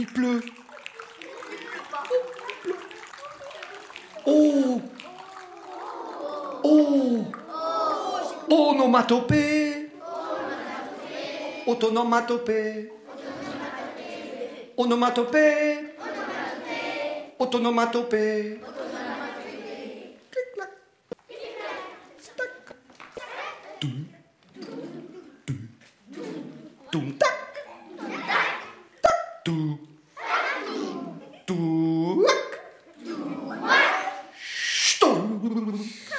Il pleut. Oh. Oh. Onomatopée. Autonomatopée. Onomatopée. Autonomatopée. Clic-clac. Stac. Toum. Toum. Toum. Tac. Tac. Toum. Toum. Ch'toum.